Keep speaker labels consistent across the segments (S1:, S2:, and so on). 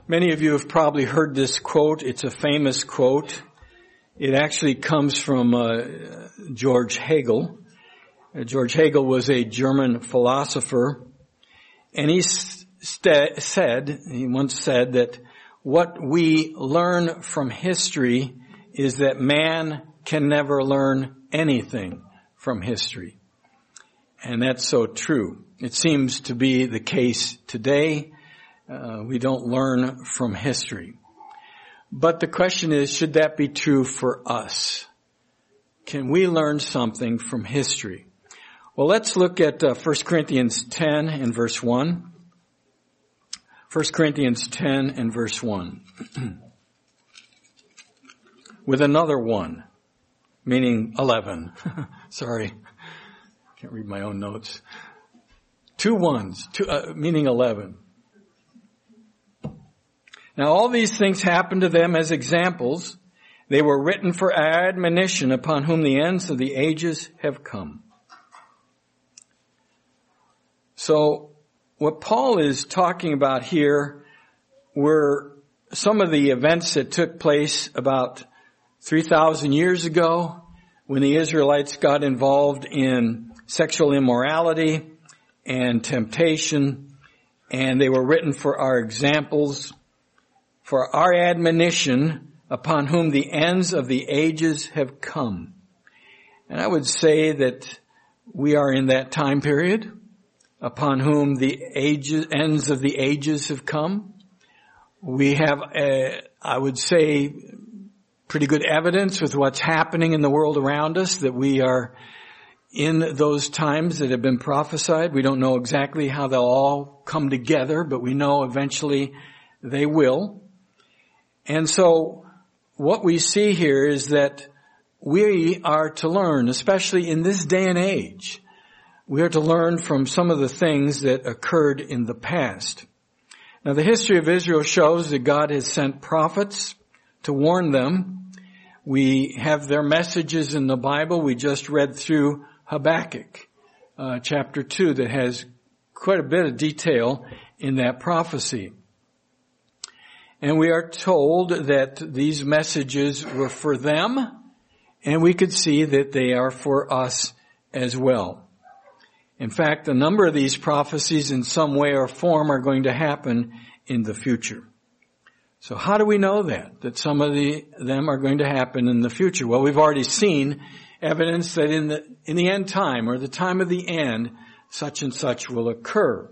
S1: Many of you have probably heard this quote. It's a famous quote. It actually comes from George Hegel. George Hegel was a German philosopher, and he once said that what we learn from history is that man can never learn anything from history. And that's so true. It seems to be the case today. We don't learn from history. But the question is, should that be true for us? Can we learn something from history? Well, let's look at 1 Corinthians 10 and verse 1. 1 Corinthians 10 and verse 1. With another one, meaning 11. Sorry, can't read my own notes. Two ones, meaning 11. Now all these things happened to them as examples. They were written for our admonition, upon whom the ends of the ages have come. So what Paul is talking about here were some of the events that took place about 3,000 years ago when the Israelites got involved in sexual immorality and temptation, and they were written for our examples, for our admonition, upon whom the ends of the ages have come. And I would say that we are in that time period, upon whom the ends of the ages have come. We have, I would say, pretty good evidence with what's happening in the world around us, that we are in those times that have been prophesied. We don't know exactly how they'll all come together, but we know eventually they will. And so what we see here is that we are to learn, especially in this day and age, we are to learn from some of the things that occurred in the past. Now, the history of Israel shows that God has sent prophets to warn them. We have their messages in the Bible. We just read through Habakkuk, chapter 2, that has quite a bit of detail in that prophecy. And we are told that these messages were for them, and we could see that they are for us as well. In fact, a number of these prophecies in some way or form are going to happen in the future. So how do we know that some of them are going to happen in the future? Well, we've already seen evidence that in the end time, or the time of the end, such and such will occur.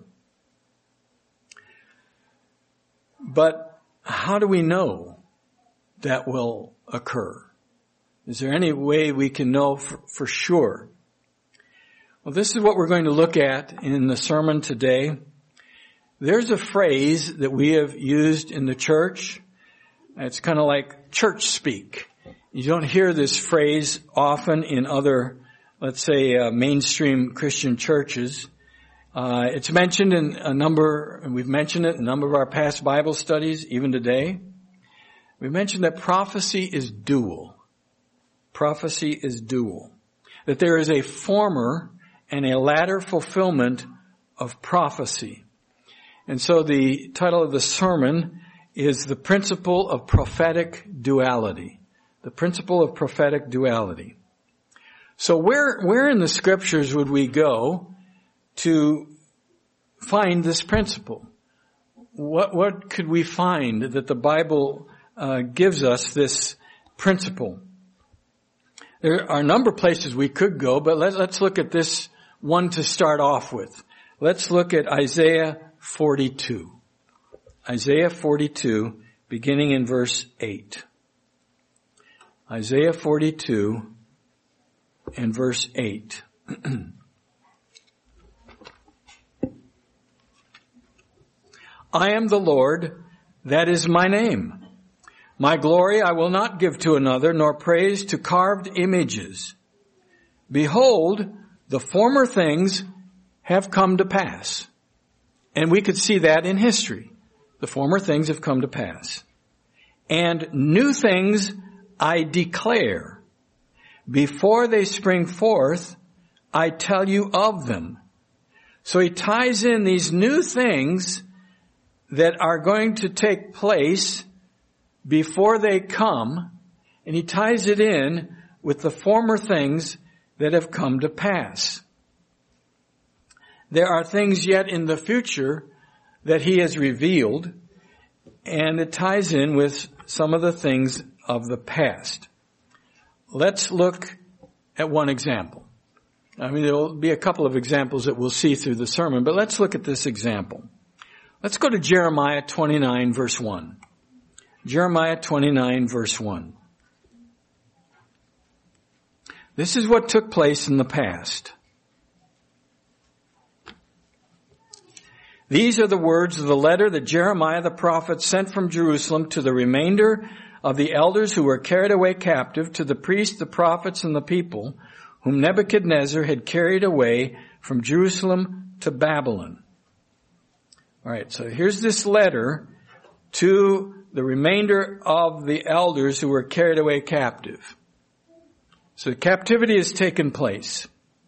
S1: But how do we know that will occur? Is there any way we can know for sure? Well, this is what we're going to look at in the sermon today. There's a phrase that we have used in the church. It's kind of like church speak. You don't hear this phrase often in other, let's say, mainstream Christian churches. It's mentioned in and we've mentioned it in a number of our past Bible studies, even today. We mentioned that prophecy is dual. Prophecy is dual. That there is a former and a latter fulfillment of prophecy. And so the title of the sermon is The Principle of Prophetic Duality. The Principle of Prophetic Duality. So where in the scriptures would we go to find this principle? What could we find that the Bible gives us this principle? There are a number of places we could go, but let's look at this one to start off with. Let's look at Isaiah 42. Isaiah 42, beginning in verse 8. Isaiah 42 and verse 8. I am the Lord, that is my name. My glory I will not give to another, nor praise to carved images. Behold, the former things have come to pass. And we could see that in history. The former things have come to pass. And new things I declare. Before they spring forth, I tell you of them. So he ties in these new things that are going to take place before they come, and he ties it in with the former things that have come to pass. There are things yet in the future that he has revealed, and it ties in with some of the things of the past. Let's look at one example. I mean, there will be a couple of examples that we'll see through the sermon, but let's look at this example. Let's go to Jeremiah 29, verse 1. Jeremiah 29, verse 1. This is what took place in the past. These are the words of the letter that Jeremiah the prophet sent from Jerusalem to the remainder of the elders who were carried away captive, to the priests, the prophets, and the people, whom Nebuchadnezzar had carried away from Jerusalem to Babylon. All right, so here's this letter to the remainder of the elders who were carried away captive. So captivity has taken place.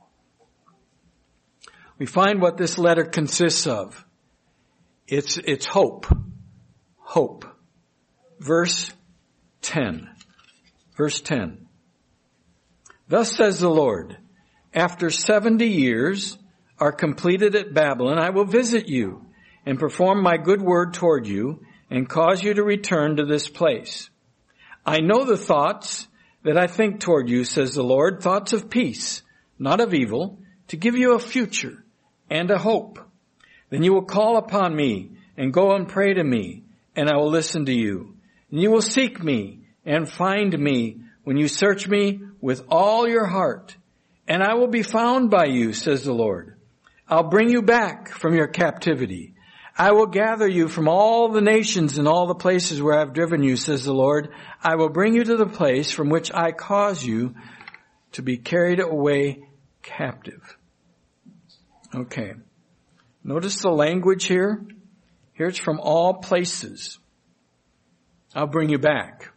S1: We find what this letter consists of. It's hope. Hope. Verse 10. Verse 10. Thus says the Lord, after 70 years are completed at Babylon, I will visit you and perform my good word toward you and cause you to return to this place. I know the thoughts that I think toward you, says the Lord, thoughts of peace, not of evil, to give you a future and a hope. Then you will call upon me and go and pray to me, and I will listen to you. And you will seek me and find me when you search me with all your heart. And I will be found by you, says the Lord. I'll bring you back from your captivity. I will gather you from all the nations and all the places where I've driven you, says the Lord. I will bring you to the place from which I cause you to be carried away captive. Okay. Notice the language here. Here it's from all places. I'll bring you back.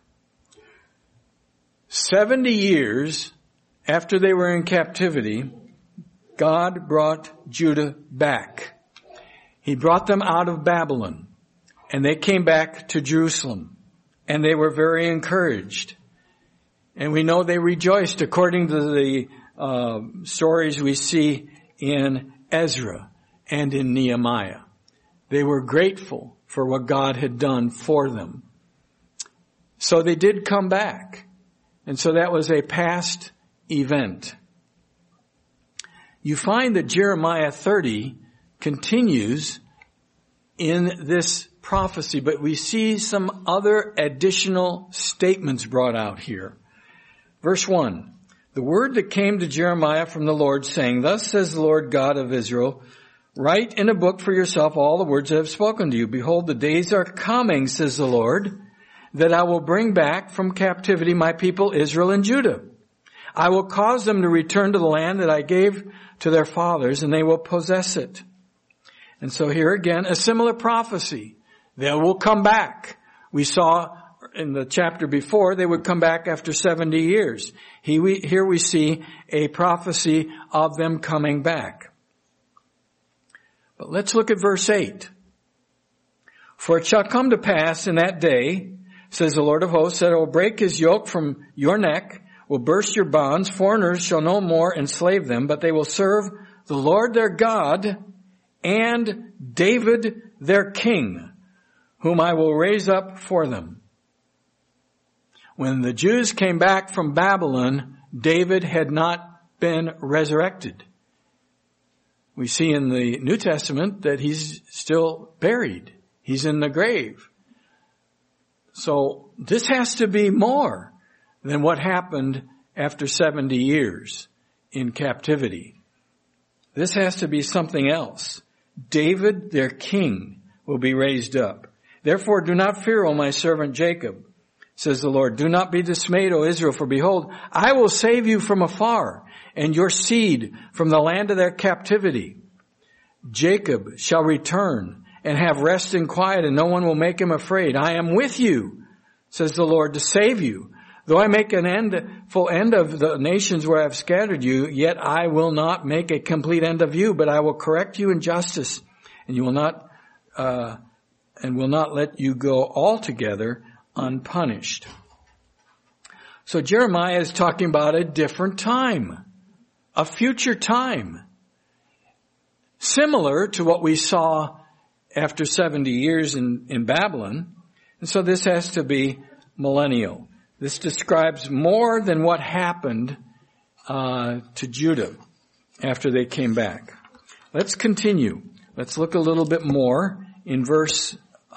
S1: 70 years after they were in captivity, God brought Judah back. He brought them out of Babylon, and they came back to Jerusalem, and they were very encouraged. And we know they rejoiced according to the stories we see in Ezra and in Nehemiah. They were grateful for what God had done for them. So they did come back. And so that was a past event. You find that Jeremiah 30 continues in this prophecy, but we see some other additional statements brought out here. Verse 1, the word that came to Jeremiah from the Lord, saying, Thus says the Lord God of Israel, write in a book for yourself all the words I have spoken to you. Behold, the days are coming, says the Lord, that I will bring back from captivity my people Israel and Judah. I will cause them to return to the land that I gave to their fathers, and they will possess it. And so here again, a similar prophecy. They will come back. We saw in the chapter before, they would come back after 70 years. Here we see a prophecy of them coming back. But let's look at verse 8. For it shall come to pass in that day, says the Lord of hosts, that I will break his yoke from your neck, will burst your bonds. Foreigners shall no more enslave them, but they will serve the Lord their God and David their king, whom I will raise up for them. When the Jews came back from Babylon, David had not been resurrected. We see in the New Testament that he's still buried. He's in the grave. So this has to be more than what happened after 70 years in captivity. This has to be something else. David, their king, will be raised up. Therefore, do not fear, O my servant Jacob, says the Lord. Do not be dismayed, O Israel, for behold, I will save you from afar, and your seed from the land of their captivity. Jacob shall return and have rest and quiet, and no one will make him afraid. I am with you, says the Lord, to save you. Though I make full end of the nations where I have scattered you, yet I will not make a complete end of you, but I will correct you in justice, and you will not and will not let you go altogether unpunished. So Jeremiah is talking about a different time, a future time, similar to what we saw after 70 years in Babylon. And so this has to be millennial. This describes more than what happened to Judah after they came back. Let's continue. Let's look a little bit more in verse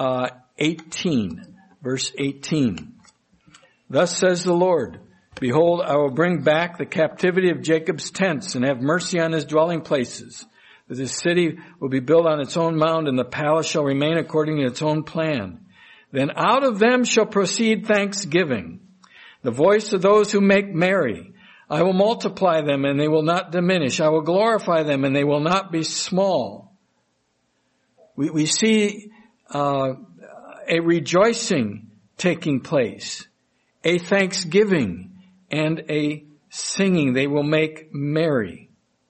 S1: 18. Verse 18. Thus says the Lord, behold, I will bring back the captivity of Jacob's tents and have mercy on his dwelling places. That this city will be built on its own mound and the palace shall remain according to its own plan. Then out of them shall proceed thanksgiving, the voice of those who make merry. I will multiply them and they will not diminish. I will glorify them and they will not be small. We see a rejoicing taking place, a thanksgiving, and a singing. They will make merry.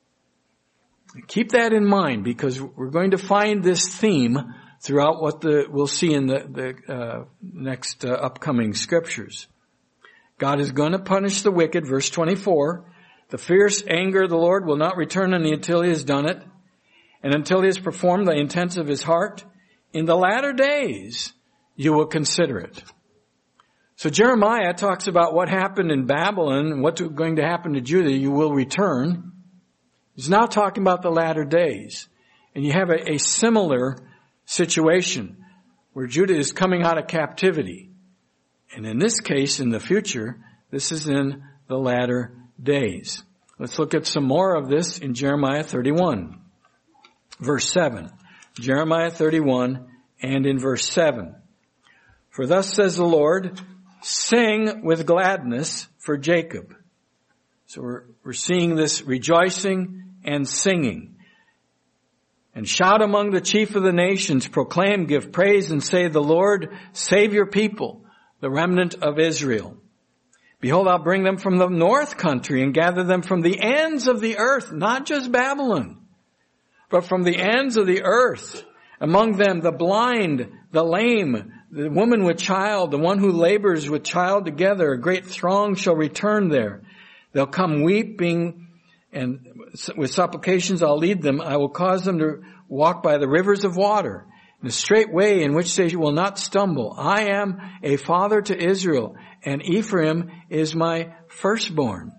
S1: Keep that in mind because we're going to find this theme throughout what we'll see in the next upcoming scriptures. God is going to punish the wicked, verse 24. The fierce anger of the Lord will not return until he has done it, and until he has performed the intents of his heart. In the latter days, you will consider it. So Jeremiah talks about what happened in Babylon and what's going to happen to Judah. You will return. He's now talking about the latter days. And you have a similar situation where Judah is coming out of captivity. And in this case, in the future, this is in the latter days. Let's look at some more of this in Jeremiah 31, verse 7. Jeremiah 31 and in verse 7. For thus says the Lord, sing with gladness for Jacob. So we're seeing this rejoicing and singing. And shout among the chief of the nations, proclaim, give praise, and say, the Lord, save your people, the remnant of Israel. Behold, I'll bring them from the north country and gather them from the ends of the earth, not just Babylon, but from the ends of the earth. Among them, the blind, the lame, the woman with child, the one who labors with child together. A great throng shall return there. They'll come weeping, and with supplications I'll lead them. I will cause them to walk by the rivers of water, in a straight way in which they will not stumble. I am a father to Israel, and Ephraim is my firstborn.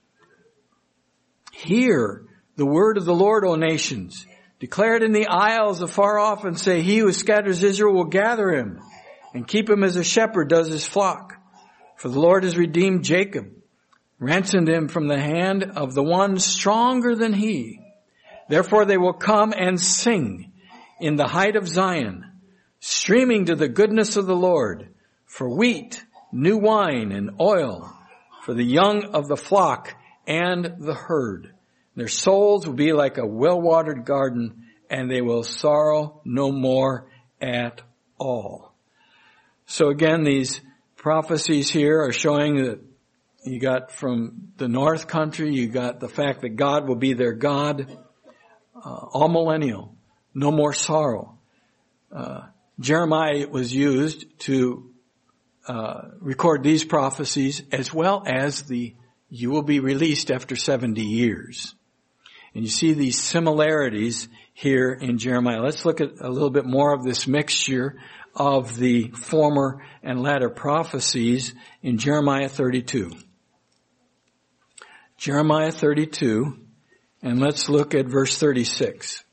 S1: Hear the word of the Lord, O nations. Declare it in the isles afar off and say, he who scatters Israel will gather him and keep him as a shepherd does his flock. For the Lord has redeemed Jacob, ransomed him from the hand of the one stronger than he. Therefore they will come and sing in the height of Zion, streaming to the goodness of the Lord, for wheat, new wine, and oil, for the young of the flock and the herd. Their souls will be like a well-watered garden, and they will sorrow no more at all. So again, these prophecies here are showing that you got from the north country, you got the fact that God will be their God, all millennial, no more sorrow. Jeremiah was used to record these prophecies as well as you will be released after 70 years. And you see these similarities here in Jeremiah. Let's look at a little bit more of this mixture of the former and latter prophecies in Jeremiah 32. Jeremiah 32, and let's look at verse 36.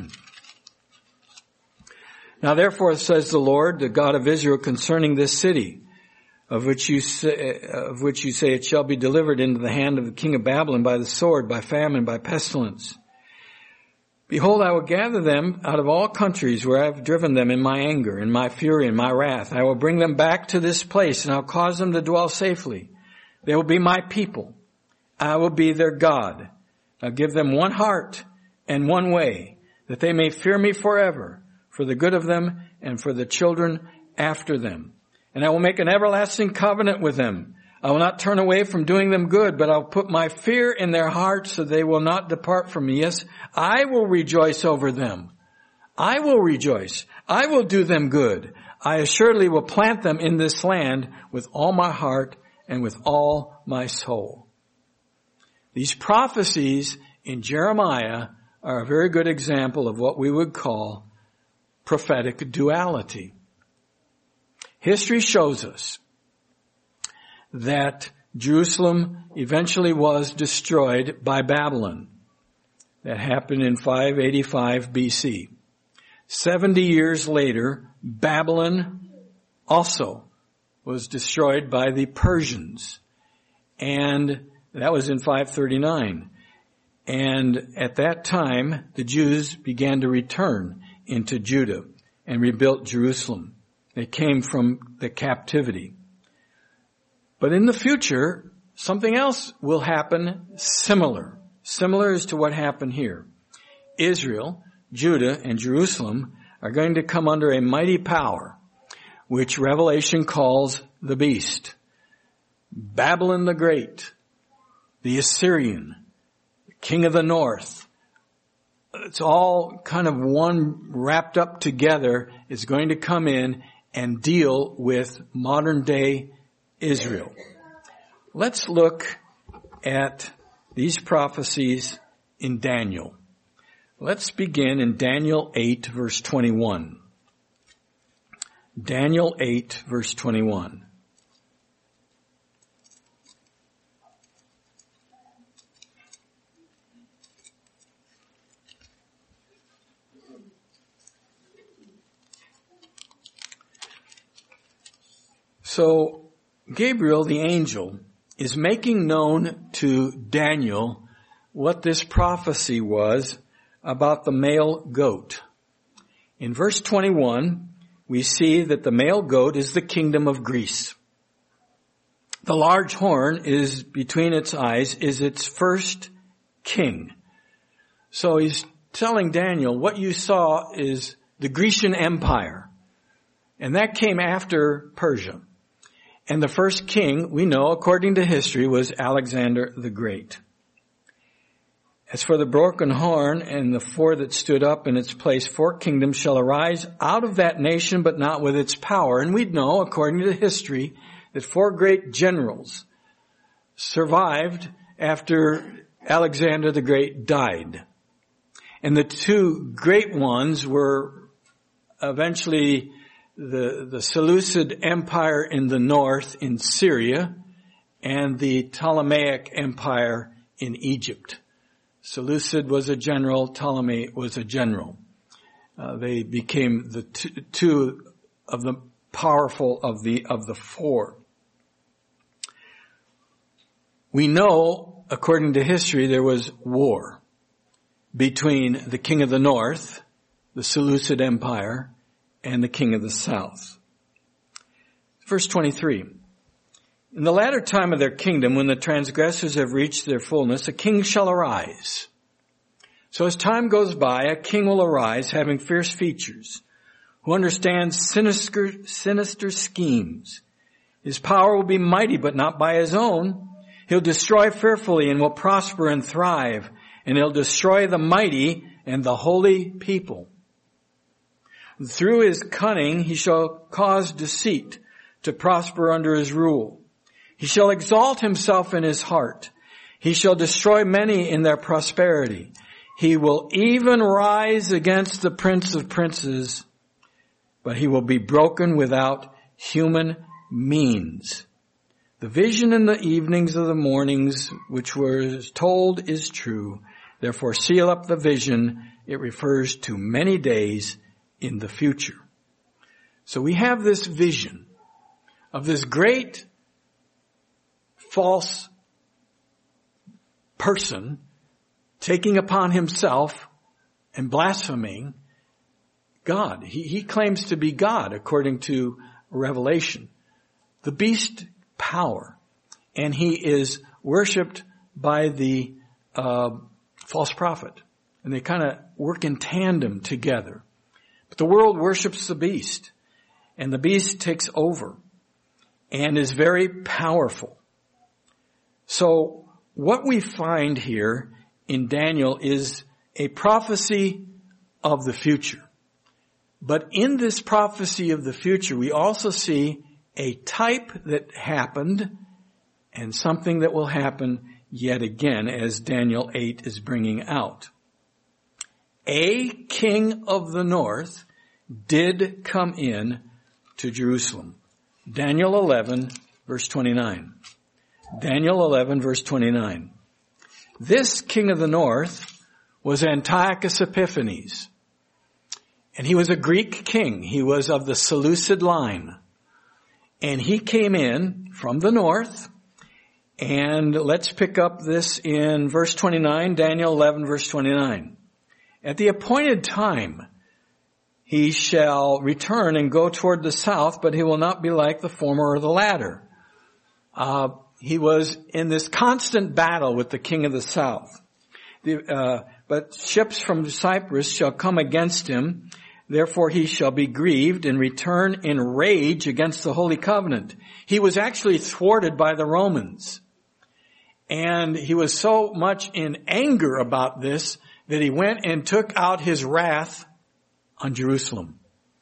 S1: Now therefore says the Lord, the God of Israel, concerning this city, of which you say it shall be delivered into the hand of the king of Babylon by the sword, by famine, by pestilence. Behold, I will gather them out of all countries where I have driven them in my anger, in my fury, in my wrath. I will bring them back to this place, and I'll cause them to dwell safely. They will be my people. I will be their God. I'll give them one heart and one way, that they may fear me forever, for the good of them and for the children after them. And I will make an everlasting covenant with them. I will not turn away from doing them good, but I'll put my fear in their hearts so they will not depart from me. Yes, I will rejoice over them. I will rejoice. I will do them good. I assuredly will plant them in this land with all my heart and with all my soul. These prophecies in Jeremiah are a very good example of what we would call prophetic duality. History shows us that Jerusalem eventually was destroyed by Babylon. That happened in 585 BC. 70 years later, Babylon also was destroyed by the Persians. And that was in 539. And at that time, the Jews began to return into Judah and rebuilt Jerusalem. They came from the captivity. But in the future, something else will happen similar as to what happened here. Israel, Judah, and Jerusalem are going to come under a mighty power, which Revelation calls the beast. Babylon the Great, the Assyrian, the king of the north. It's all kind of one wrapped up together, is going to come in and deal with modern day Israel. Let's look at these prophecies in Daniel. Let's begin in Daniel 8 verse 21. Daniel 8 verse 21. So Gabriel, the angel, is making known to Daniel what this prophecy was about the male goat. In verse 21, we see that the male goat is the kingdom of Greece. The large horn is between its eyes, is its first king. So he's telling Daniel, what you saw is the Grecian Empire. And that came after Persia. And the first king, we know, according to history, was Alexander the Great. As for the broken horn and the four that stood up in its place, 4 kingdoms shall arise out of that nation, but not with its power. And we know, according to history, that 4 great generals survived after Alexander the Great died. And the 2 great ones were eventually the Seleucid Empire in the north in Syria and the Ptolemaic Empire in Egypt. Seleucid was a general, Ptolemy was a general. They became the two of the powerful of the 4. We know, according to history, there was war between the king of the north, the Seleucid Empire, and the king of the south. Verse 23. In the latter time of their kingdom, when the transgressors have reached their fullness, a king shall arise. So as time goes by, a king will arise having fierce features, who understands sinister schemes. His power will be mighty, but not by his own. He'll destroy fearfully and will prosper and thrive, and he'll destroy the mighty and the holy people. Through his cunning, he shall cause deceit to prosper under his rule. He shall exalt himself in his heart. He shall destroy many in their prosperity. He will even rise against the prince of princes, but he will be broken without human means. The vision in the evenings of the mornings which was told is true. Therefore seal up the vision. It refers to many days in the future. So we have this vision of this great false person taking upon himself and blaspheming God. He claims to be God according to Revelation. The beast power. And he is worshipped by the false prophet. And they kind of work in tandem together. But the world worships the beast. And the beast takes over and is very powerful. So what we find here in Daniel is a prophecy of the future. But in this prophecy of the future, we also see a type that happened and something that will happen yet again, as Daniel 8 is bringing out. A king of the north did come in to Jerusalem. Daniel 11, verse 29. Daniel 11, verse 29. This king of the north was Antiochus Epiphanes. And he was a Greek king. He was of the Seleucid line. And he came in from the north. And let's pick up this in verse 29, Daniel 11, verse 29. At the appointed time, he shall return and go toward the south, but he will not be like the former or the latter. He was in this constant battle with the king of the south. But ships from Cyprus shall come against him. Therefore he shall be grieved and return in rage against the Holy Covenant. He was actually thwarted by the Romans. And he was so much in anger about this that he went and took out his wrath on Jerusalem.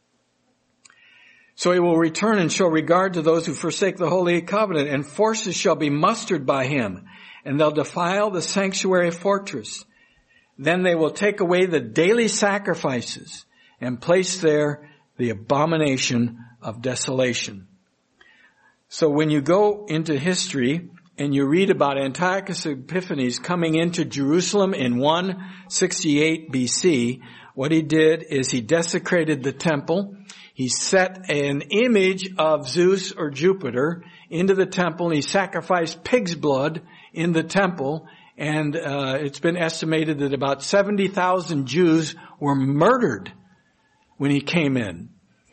S1: So he will return and show regard to those who forsake the Holy Covenant, and forces shall be mustered by him, and they'll defile the sanctuary fortress. Then they will take away the daily sacrifices and place there the abomination of desolation. So when you go into history and you read about Antiochus Epiphanes coming into Jerusalem in 168 BC, what he did is he desecrated the temple. He set an image of Zeus or Jupiter into the temple, and he sacrificed pig's blood in the temple. And it's been estimated that about 70,000 Jews were murdered when he came in.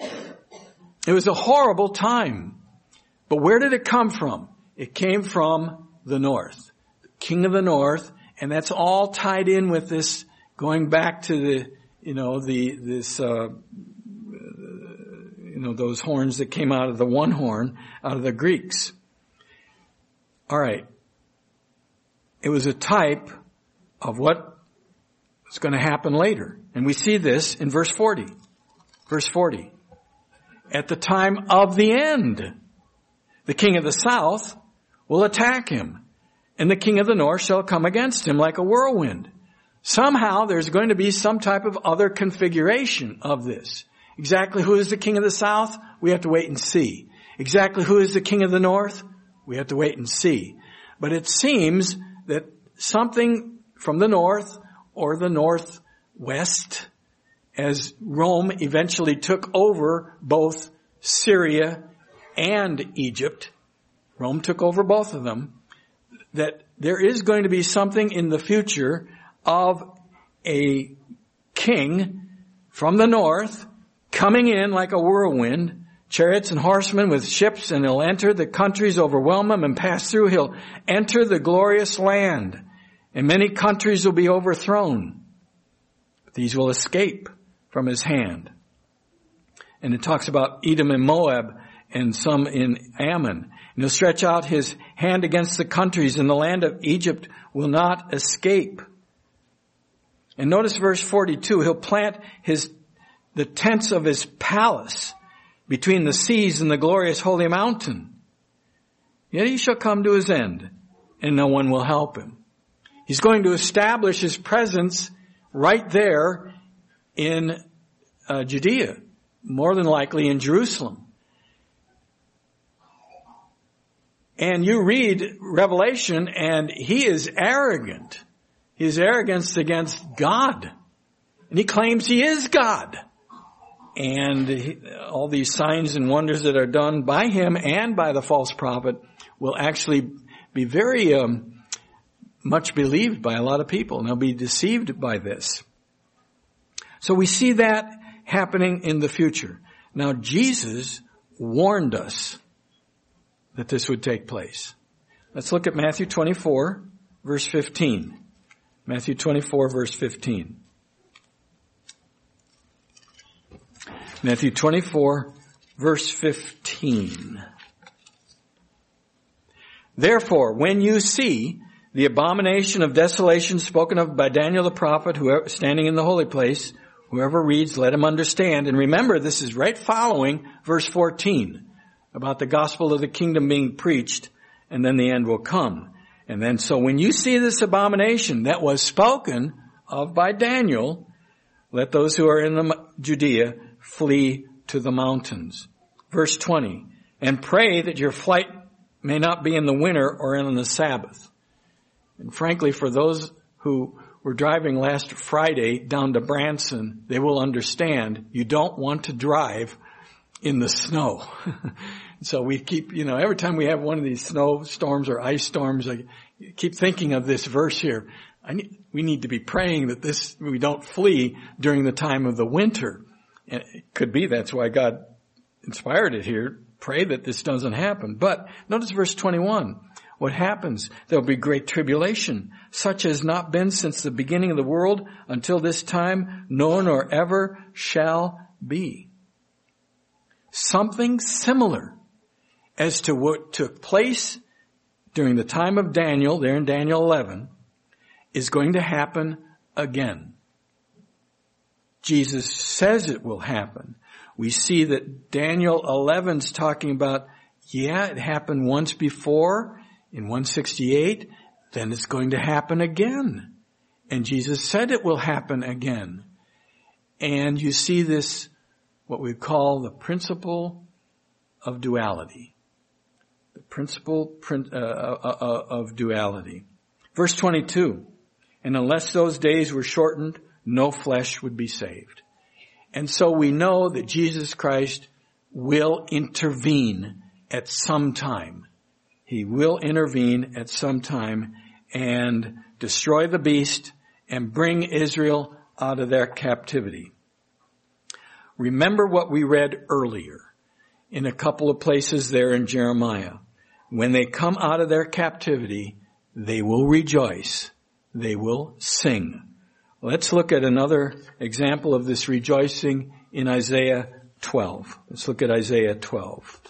S1: It was a horrible time. But where did it come from? It came from the north, the king of the north, and that's all tied in with this, going back to those horns that came out of the one horn, out of the Greeks. All right. It was a type of what was going to happen later. And we see this in verse 40. Verse 40. At the time of the end, the king of the south will attack him, and the king of the north shall come against him like a whirlwind. Somehow there's going to be some type of other configuration of this. Exactly who is the king of the south? We have to wait and see. Exactly who is the king of the north? We have to wait and see. But it seems that something from the north or the northwest, as Rome eventually took over both Syria and Egypt, Rome took over both of them, that there is going to be something in the future of a king from the north coming in like a whirlwind, chariots and horsemen with ships, and he'll enter the countries, overwhelm them, and pass through. He'll enter the glorious land, and many countries will be overthrown. But these will escape from his hand. And it talks about Edom and Moab and some in Ammon. And he'll stretch out his hand against the countries, and the land of Egypt will not escape. And notice verse 42, he'll plant the tents of his palace between the seas and the glorious holy mountain. Yet he shall come to his end, and no one will help him. He's going to establish his presence right there in Judea, more than likely in Jerusalem. And you read Revelation, and he is arrogant. His arrogance against God. And he claims he is God. And all these signs and wonders that are done by him and by the false prophet will actually be very much believed by a lot of people. And they'll be deceived by this. So we see that happening in the future. Now Jesus warned us that this would take place. Let's look at Matthew 24, verse 15. Matthew 24, verse 15. Matthew 24, verse 15. Therefore, when you see the abomination of desolation spoken of by Daniel the prophet, who standing in the holy place, Whoever reads, let him understand. And remember, this is right following verse 14 about the gospel of the kingdom being preached, and then the end will come. And then, so when you see this abomination that was spoken of by Daniel, let those who are in the Judea flee to the mountains. Verse 20, and pray that your flight may not be in the winter or on the Sabbath. And frankly, for those who were driving last Friday down to Branson, they will understand you don't want to drive in the snow. So we keep, every time we have one of these snowstorms or ice storms, I keep thinking of this verse here. We need to be praying that we don't flee during the time of the winter. And it could be that's why God inspired it here. Pray that this doesn't happen. But notice verse 21. What happens? There'll be great tribulation, such as not been since the beginning of the world until this time, nor nor ever shall be. Something similar as to what took place during the time of Daniel, there in Daniel 11, is going to happen again. Jesus says it will happen. We see that Daniel 11's talking about, it happened once before in 168, then it's going to happen again. And Jesus said it will happen again. And you see this, what we call the principle of duality. The principle of duality. Verse 22, and unless those days were shortened, no flesh would be saved. And so we know that Jesus Christ will intervene at some time. He will intervene at some time and destroy the beast and bring Israel out of their captivity. Remember what we read earlier in a couple of places there in Jeremiah. When they come out of their captivity, they will rejoice. They will sing. Let's look at another example of this rejoicing in Isaiah 12. Let's look at Isaiah 12.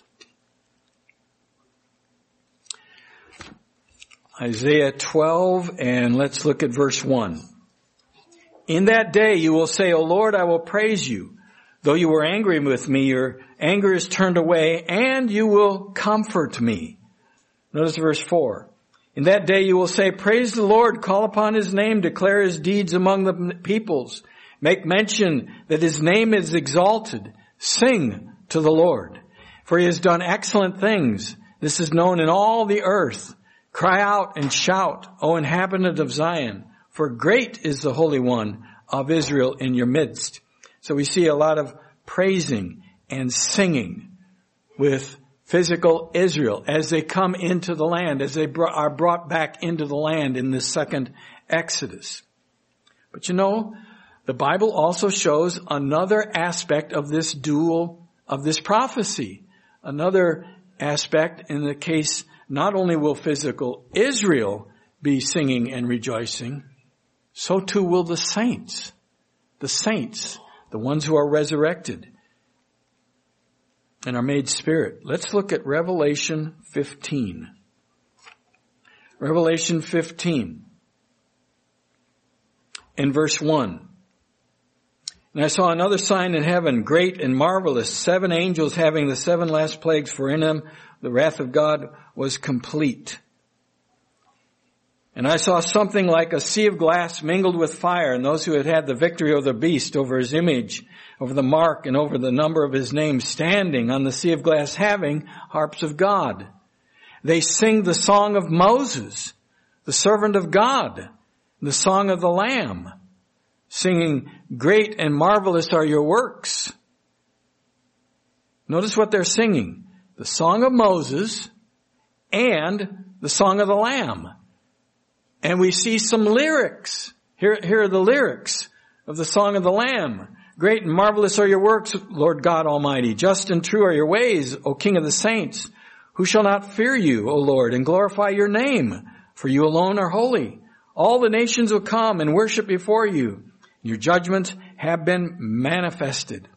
S1: Isaiah 12, and let's look at verse 1. In that day you will say, O Lord, I will praise you. Though you were angry with me, your anger is turned away, and you will comfort me. Notice verse 4. In that day you will say, praise the Lord, call upon his name, declare his deeds among the peoples. Make mention that his name is exalted. Sing to the Lord, for he has done excellent things. This is known in all the earth. Cry out and shout, O inhabitant of Zion, for great is the Holy One of Israel in your midst. So we see a lot of praising and singing with physical Israel as they come into the land, as they are brought back into the land in this second Exodus. But the Bible also shows another aspect of this prophecy. Another aspect in the case, not only will physical Israel be singing and rejoicing, so too will the saints, the ones who are resurrected and are made spirit. Let's look at Revelation 15. Revelation 15 in verse 1. And I saw another sign in heaven, great and marvelous, 7 angels having the 7 last plagues, for in them the wrath of God was complete. And I saw something like a sea of glass mingled with fire, and those who had had the victory over the beast, over his image, over the mark, and over the number of his name, standing on the sea of glass, having harps of God. They sing the song of Moses, the servant of God, the song of the Lamb, singing, great and marvelous are your works. Notice what they're singing. The song of Moses and the song of the Lamb. And we see some lyrics. Here are the lyrics of the song of the Lamb. Great and marvelous are your works, Lord God Almighty. Just and true are your ways, O King of the saints. Who shall not fear you, O Lord, and glorify your name? For you alone are holy. All the nations will come and worship before you. Your judgments have been manifested.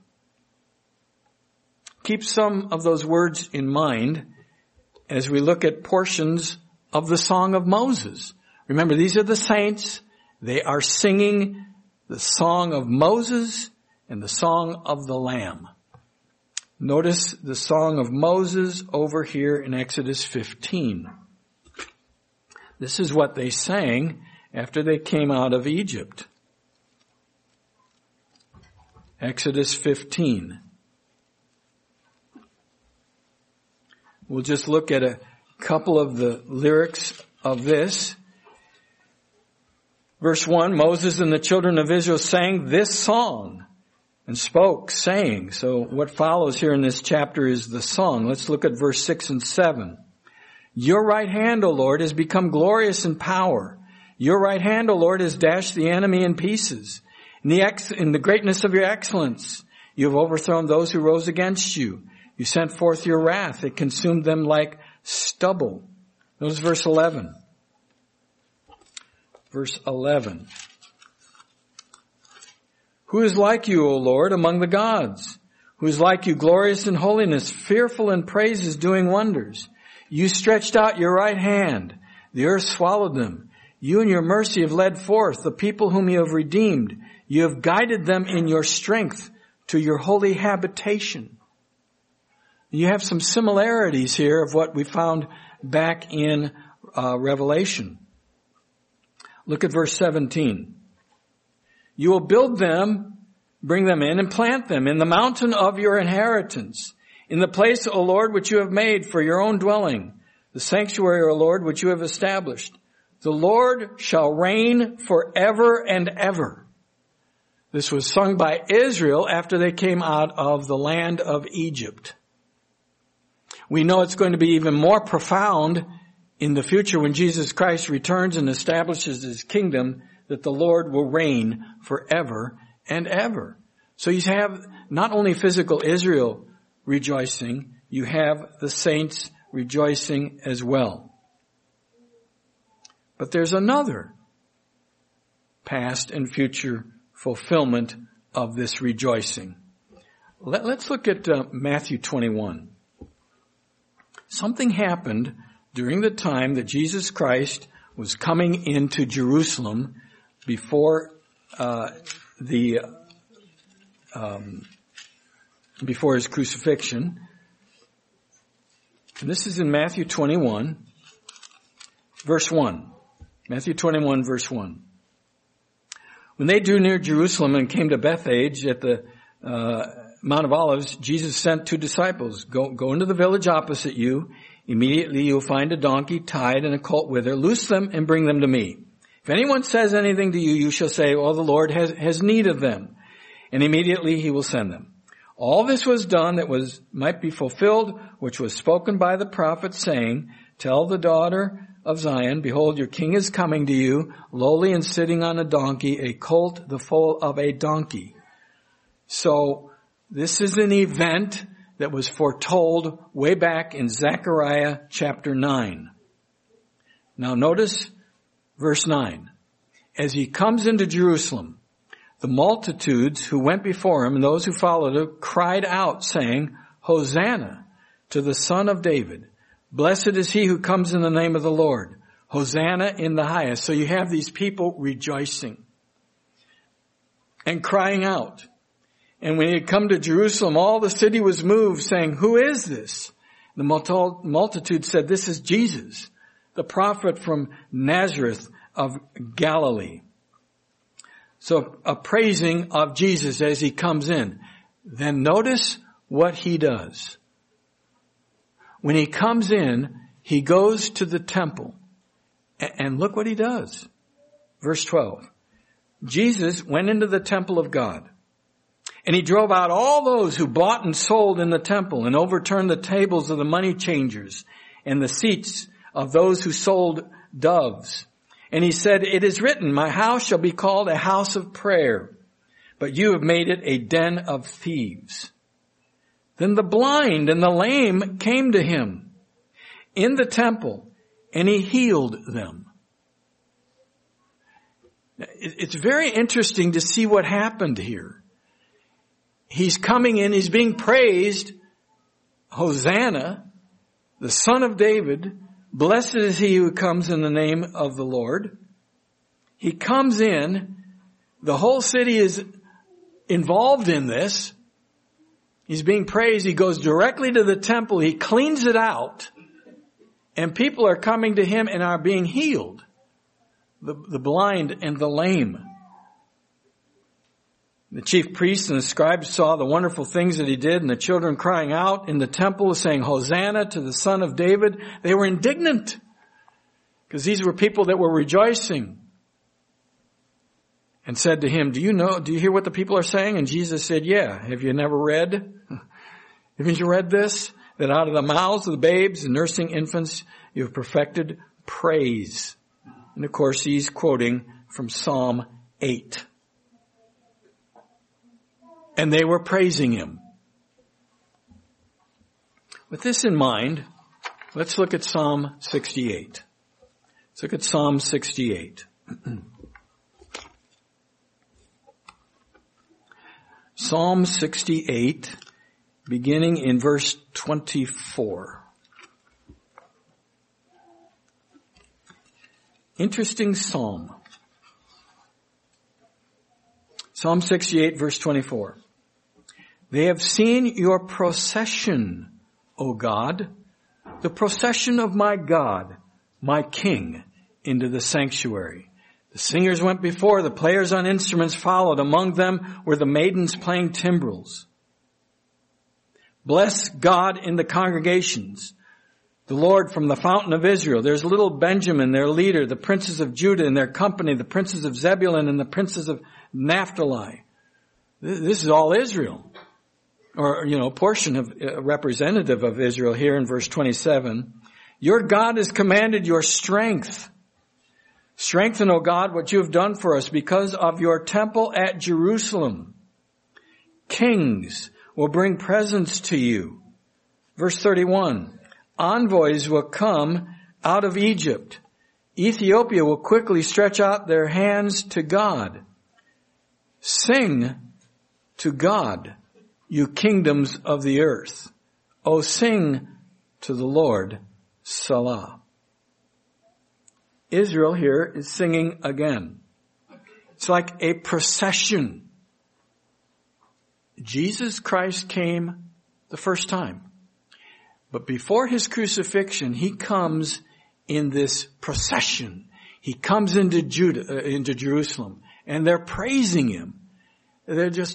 S1: Keep some of those words in mind as we look at portions of the Song of Moses. Remember, these are the saints. They are singing the song of Moses and the song of the Lamb. Notice the song of Moses over here in Exodus 15. This is what they sang after they came out of Egypt. Exodus 15. We'll just look at a couple of the lyrics of this. Verse 1, Moses and the children of Israel sang this song and spoke, saying. So what follows here in this chapter is the song. Let's look at verse 6 and 7. Your right hand, O Lord, has become glorious in power. Your right hand, O Lord, has dashed the enemy in pieces. In the greatness of your excellence, you have overthrown those who rose against you. You sent forth your wrath. It consumed them like stubble. Notice verse 11. Verse 11. Who is like you, O Lord, among the gods? Who is like you, glorious in holiness, fearful in praises, doing wonders? You stretched out your right hand. The earth swallowed them. You in your mercy have led forth the people whom you have redeemed. You have guided them in your strength to your holy habitation. You have some similarities here of what we found back in Revelation. Look at verse 17. You will build them, bring them in, and plant them in the mountain of your inheritance, in the place, O Lord, which you have made for your own dwelling, the sanctuary, O Lord, which you have established. The Lord shall reign forever and ever. This was sung by Israel after they came out of the land of Egypt. We know it's going to be even more profound in the future when Jesus Christ returns and establishes his kingdom, that the Lord will reign forever and ever. So you have not only physical Israel rejoicing, you have the saints rejoicing as well. But there's another past and future fulfillment of this rejoicing. Let's look at Matthew 21. Something happened during the time that Jesus Christ was coming into Jerusalem before before his crucifixion. And this is in Matthew 21, verse 1. Matthew 21, verse 1. When they drew near Jerusalem and came to Bethphage at the Mount of Olives, Jesus sent 2 disciples. Go into the village opposite you. Immediately you'll find a donkey tied and a colt with her. Loose them and bring them to me. If anyone says anything to you, you shall say, oh, the Lord has need of them. And immediately he will send them. All this was done that might be fulfilled, which was spoken by the prophet, saying, tell the daughter of Zion, behold, your king is coming to you, lowly and sitting on a donkey, a colt, the foal of a donkey. So this is an event that was foretold way back in Zechariah chapter 9. Now notice verse 9. As he comes into Jerusalem, the multitudes who went before him and those who followed him cried out, saying, Hosanna to the Son of David. Blessed is he who comes in the name of the Lord. Hosanna in the highest. So you have these people rejoicing and crying out. And when he had come to Jerusalem, all the city was moved, saying, who is this? The multitude said, this is Jesus, the prophet from Nazareth of Galilee. So a praising of Jesus as he comes in. Then notice what he does. When he comes in, he goes to the temple. And look what he does. Verse 12. Jesus went into the temple of God. And he drove out all those who bought and sold in the temple and overturned the tables of the money changers and the seats of those who sold doves. And he said, it is written, my house shall be called a house of prayer, but you have made it a den of thieves. Then the blind and the lame came to him in the temple, and he healed them. It's very interesting to see what happened here. He's coming in, he's being praised. Hosanna, the Son of David. Blessed is he who comes in the name of the Lord. He comes in, the whole city is involved in this. He's being praised. He goes directly to the temple. He cleans it out. And people are coming to him and are being healed. The blind and the lame. The chief priests and the scribes saw the wonderful things that he did, and the children crying out in the temple saying, "Hosanna to the Son of David." They were indignant because these were people that were rejoicing, and said to him, do you hear what the people are saying? And Jesus said, yeah. Have you never read? Haven't you read this? That out of the mouths of the babes and nursing infants, you have perfected praise. And of course, he's quoting from Psalm 8. And they were praising him. With this in mind, let's look at Psalm 68. Let's look at Psalm 68. Psalm 68, beginning in verse 24. Interesting psalm. Psalm 68, verse 24. They have seen your procession, O God, the procession of my God, my King, into the sanctuary. The singers went before, the players on instruments followed. Among them were the maidens playing timbrels. Bless God in the congregations, the Lord from the fountain of Israel. There's little Benjamin, their leader, the princes of Judah and their company, the princes of Zebulun and the princes of Naphtali. This is all Israel. Or, portion of, representative of Israel here in verse 27. Your God has commanded your strength. Strengthen, O God, what you have done for us because of your temple at Jerusalem. Kings will bring presents to you. Verse 31. Envoys will come out of Egypt. Ethiopia will quickly stretch out their hands to God. Sing to God, you kingdoms of the earth. O sing to the Lord, Salah. Israel here is singing again. It's like a procession. Jesus Christ came the first time. But before his crucifixion, he comes in this procession. He comes into Jerusalem, and they're praising him. They're just,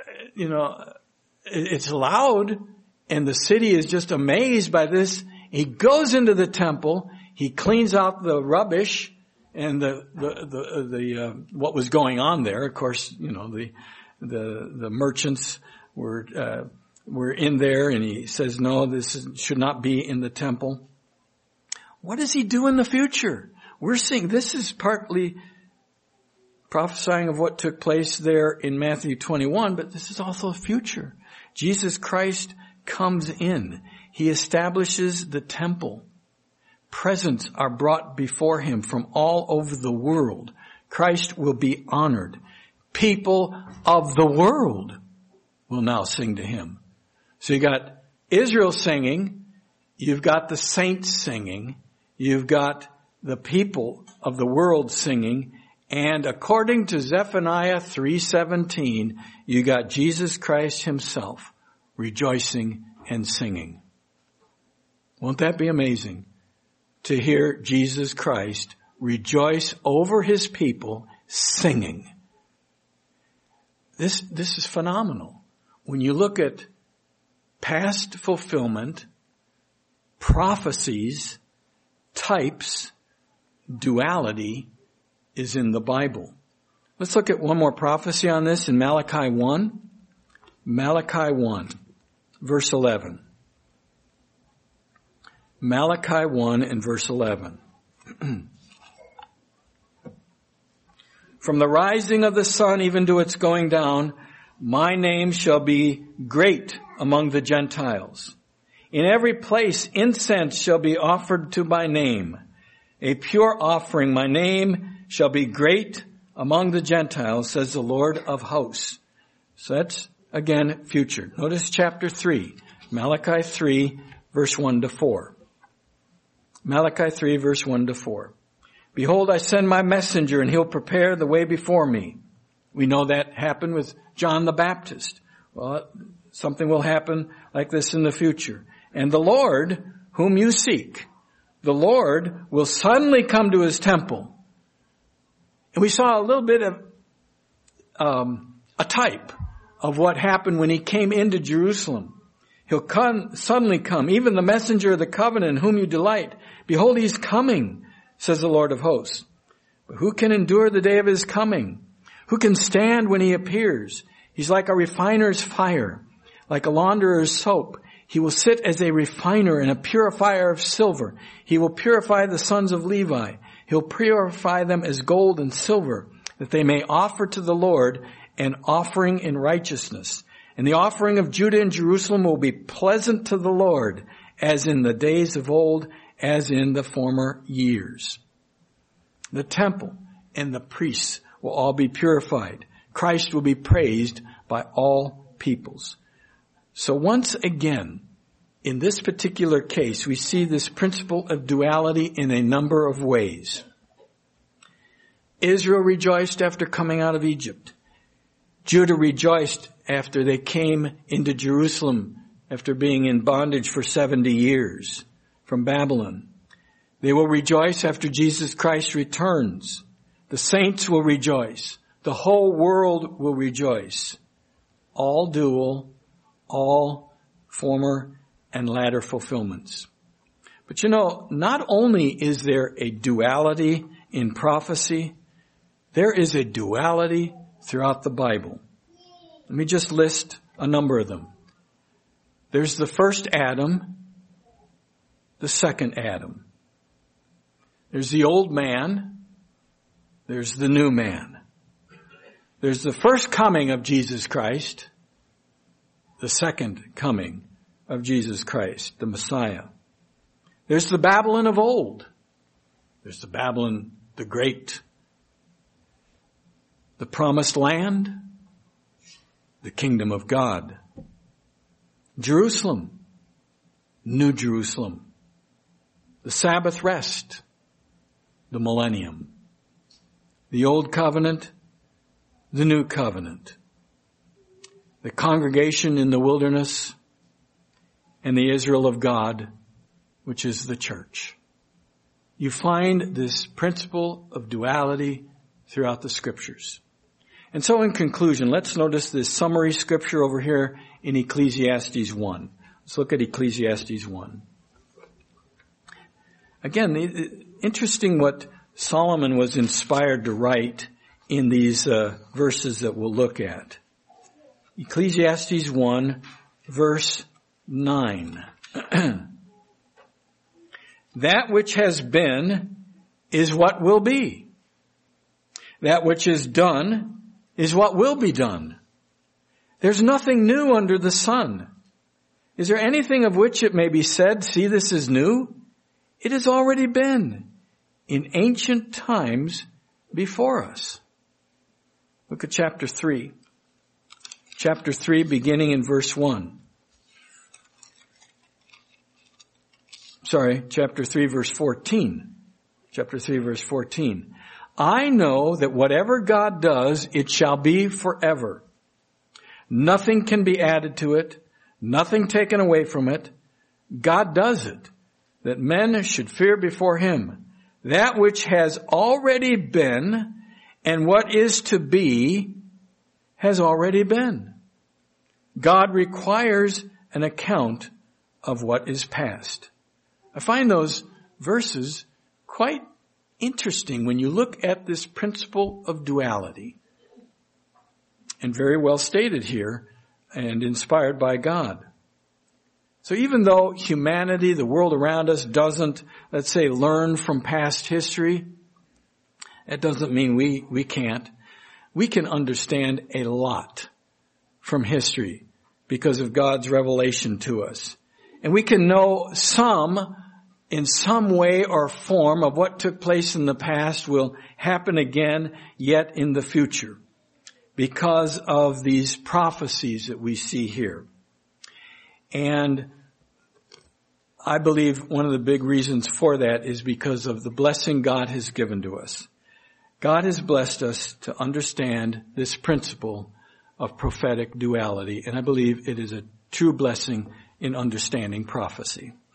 S1: it's loud, and the city is just amazed by this. He goes into the temple. He cleans out the rubbish and the what was going on there. Of course, the merchants were in there, and he says, no, should not be in the temple. What does he do in the future? We're seeing this is partly prophesying of what took place there in Matthew 21, but this is also the future. Jesus Christ comes in. He establishes the temple. Presents are brought before him from all over the world. Christ will be honored. People of the world will now sing to him. So you got Israel singing, you've got the saints singing, you've got the people of the world singing, and according to Zephaniah 3:17, you got Jesus Christ himself rejoicing and singing. Won't that be amazing? To hear Jesus Christ rejoice over his people singing. This is phenomenal. When you look at past fulfillment, prophecies, types, duality is in the Bible. Let's look at one more prophecy on this in Malachi 1. Malachi 1, verse 11. Malachi 1 and verse 11. From the rising of the sun even to its going down, my name shall be great among the Gentiles. In every place incense shall be offered to my name. A pure offering, my name shall be great among the Gentiles, says the Lord of hosts. So that's, again, future. Notice chapter 3, Malachi 3, verse 1 to 4. Malachi 3, verse 1 to 4. Behold, I send my messenger, and he'll prepare the way before me. We know that happened with John the Baptist. Well, something will happen like this in the future. And the Lord, whom you seek, the Lord will suddenly come to his temple. And we saw a little bit of a type of what happened when he came into Jerusalem. He'll suddenly come, even the messenger of the covenant in whom you delight. Behold, he's coming, says the Lord of hosts. But who can endure the day of his coming? Who can stand when he appears? He's like a refiner's fire, like a launderer's soap. He will sit as a refiner and a purifier of silver. He will purify the sons of Levi. He'll purify them as gold and silver, that they may offer to the Lord an offering in righteousness. And the offering of Judah and Jerusalem will be pleasant to the Lord, as in the days of old, as in the former years. The temple and the priests will all be purified. Christ will be praised by all peoples. So once again, in this particular case, we see this principle of duality in a number of ways. Israel rejoiced after coming out of Egypt. Judah rejoiced after they came into Jerusalem after being in bondage for 70 years from Babylon. They will rejoice after Jesus Christ returns. The saints will rejoice. The whole world will rejoice. All dual, all former and latter fulfillments. But not only is there a duality in prophecy, there is a duality throughout the Bible. Let me just list a number of them. There's the first Adam, the second Adam. There's the old man, there's the new man. There's the first coming of Jesus Christ, the second coming of Jesus Christ, the Messiah. There's the Babylon of old. There's the Babylon the Great. The promised land, the kingdom of God. Jerusalem, New Jerusalem. The Sabbath rest, the millennium. The old covenant, the new covenant. The congregation in the wilderness, and the Israel of God, which is the church. You find this principle of duality throughout the scriptures. And so in conclusion, let's notice this summary scripture over here in Ecclesiastes 1. Let's look at Ecclesiastes 1. Again, interesting what Solomon was inspired to write in these verses that we'll look at. Ecclesiastes 1, verse 9. That which has been is what will be. That which is done is what will be done. There's nothing new under the sun. Is there anything of which it may be said, see, this is new? It has already been in ancient times before us. Look at chapter 3. Chapter 3, beginning in verse 1. Chapter 3, verse 14. Chapter 3, verse 14. I know that whatever God does, it shall be forever. Nothing can be added to it, nothing taken away from it. God does it, that men should fear before him. That which has already been and what is to be has already been. God requires an account of what is past. I find those verses quite interesting when you look at this principle of duality. And very well stated here and inspired by God. So even though humanity, the world around us, doesn't, let's say, learn from past history, that doesn't mean we can't. We can understand a lot from history because of God's revelation to us. And we can know in some way or form of what took place in the past will happen again yet in the future because of these prophecies that we see here. And I believe one of the big reasons for that is because of the blessing God has given to us. God has blessed us to understand this principle of prophetic duality, and I believe it is a true blessing in understanding prophecy.